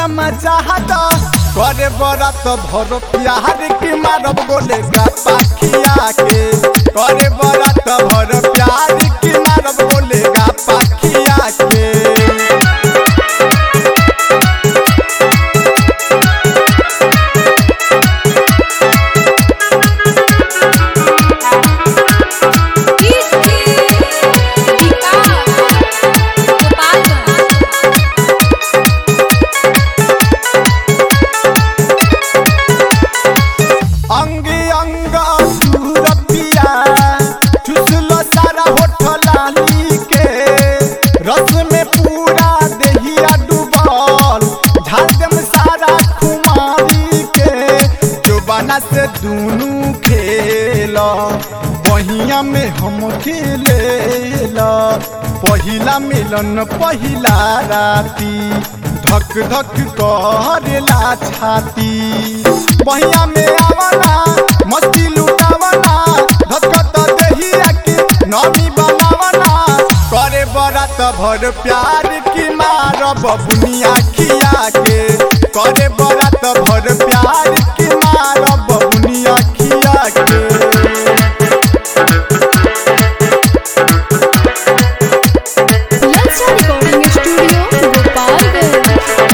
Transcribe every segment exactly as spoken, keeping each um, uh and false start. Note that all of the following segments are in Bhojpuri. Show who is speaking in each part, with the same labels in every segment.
Speaker 1: पूरा मजा हदा करे बरात भर प्यार के मारब गोले गा पाखिया के करे बरात भर प्यार के मारब गोले गा पाखिया के से दूनू खेला बहिया में हम खेलेला पहिला मिलन पहिला राती धक धक करेला छाती बहिया में आवना मस्ती लुटावना धकत देहिया के नमी बनावना करे बरात भर प्यार की मारब बुनिया खिया के करे बरात भर प्यार की मारब बुनिया खिया के
Speaker 2: ललचा रिकॉर्डिंग स्टूडियो गोपालगंज।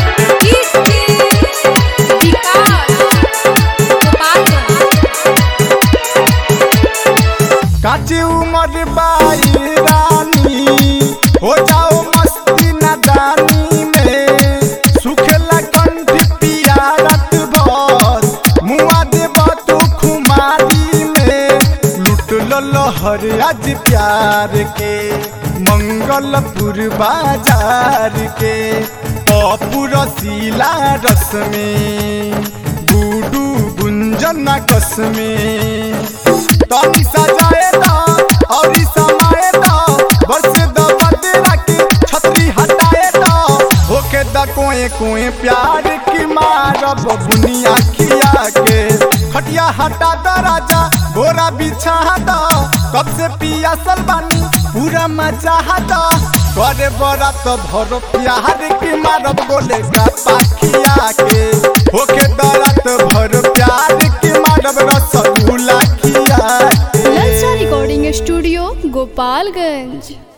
Speaker 1: काची उमर बाई रानी हो जाओ मस्ती नादानी में सुखेला कंठ पिया रात भर मुआ देबा तू खुमारी में लुट लहर आज प्यार के मंगलपुर बाजार के पपुर सीला रस में गुडू गुंजन कस में तनी सजाए दा और समाए दा बरसे दा बदला के छतरी हटाए दा होके दा कोए कोए प्यार की मारब बुनिया खिया के खटिया हटा दा राजा गोरा बिछा दा कब से पिया सलबानी पूरा मजा हदा करे बरात भर प्यार की मारब गोले गा पाखिया के होके दरात भर प्यार की मारब रसगुल्ला खिया के।
Speaker 2: ललचा रिकॉर्डिंग स्टूडियो गोपालगंज।